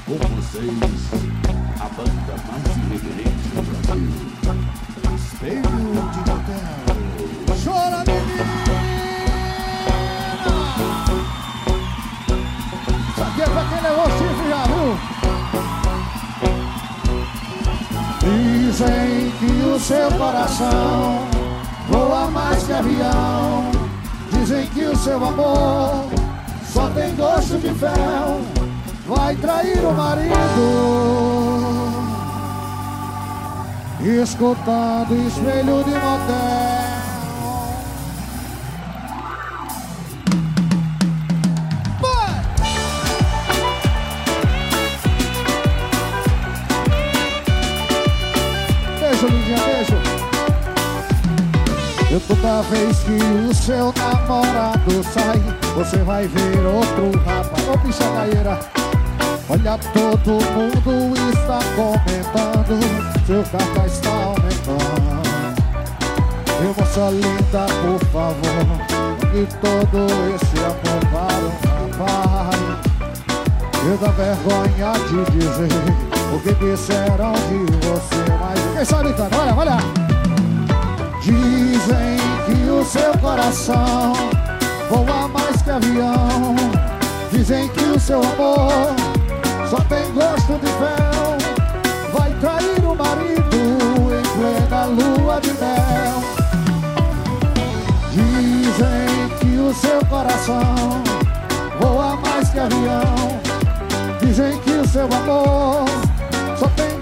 Com vocês, a banda mais irreverente do Brasil, Espelho de Motel. Chora, menina! Isso aqui é pra quem levou chifre já, viu? Dizem que o seu coração voa mais que avião. Dizem que o seu amor só tem gosto de fel. Vai trair o marido escutando Espelho de Motel. Beijo, lindinha, beijo. E toda vez que o seu namorado sai, você vai ver outro rapaz. Ô, bicha gaieira. Olha, todo mundo está comentando, seu cartaz está aumentando. E moça linda, por favor, e todo esse amor para um rapaz. Eu dá vergonha de dizer o que disseram de você, mas quem sabe cantar, olha, olha. Dizem que o seu coração voa mais que avião. Dizem que o seu amor só tem gosto de fel. Vai trair o marido em plena lua de mel. Dizem que o seu coração voa mais que avião. Dizem que o seu amor só tem